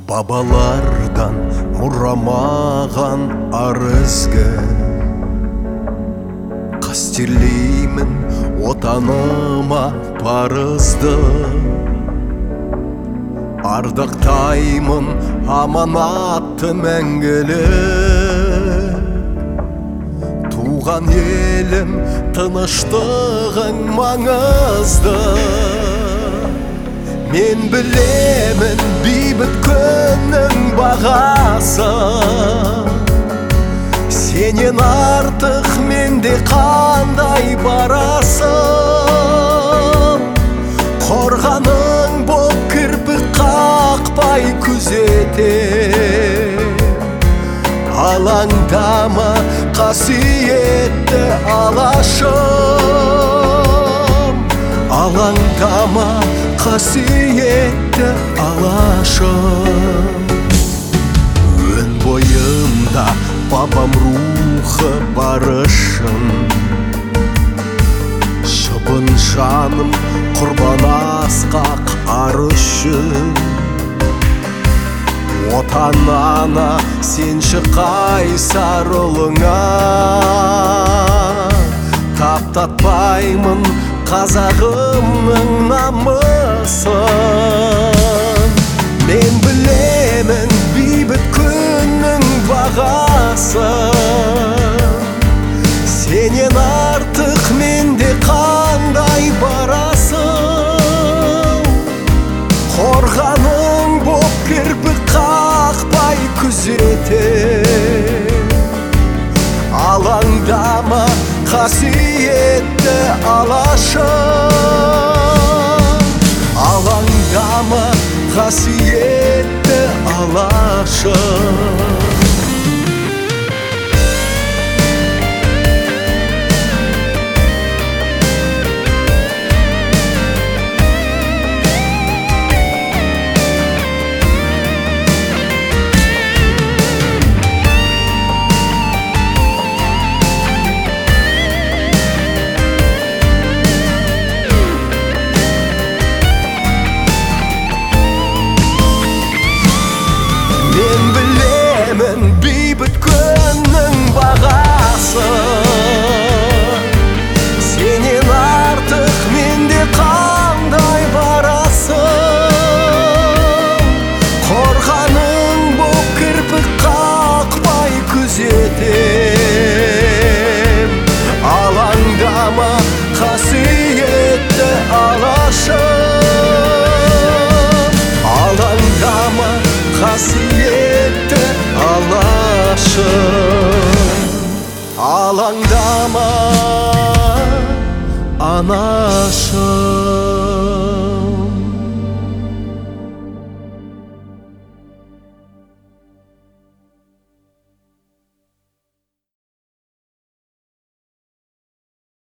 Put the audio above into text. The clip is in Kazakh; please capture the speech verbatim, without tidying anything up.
Бабалардан мұрамаған арызғы қастерлеймін отаныма парызды, ардақтаймын аманатты мәңгілік. Туған елім тыныштығың маңызды, мен білемін бейбіт күннің бағасы. Сенен артық менде қандай барасың, қорғаның боп кірпік қақпай күзетем. Алаңдама қасиетті алашым, алаңдама қасиетті алашым. Өн бойымда бабам рухы барышын, шыбын жаным құрбан асқақ ар үшін. Отан ана сенші қайсар ұлыңа, таптатпаймын қазағымның намысын. Мен білемін бейбіт күннің бағасы, сенен артық менде қандай барасың, қорғаның боп кірпік қақпай күзетем. Алаңдама қасиетті алашым, алаңдама қасиетті алашым. Бейбіт күннің бағасы, сенен артық менде қандай барасың, қорғаның боп кірпік қақпай күзетем. Алаңдама қасиетті алашым, алаңдама қасиетті алашым, алаңдама анашым.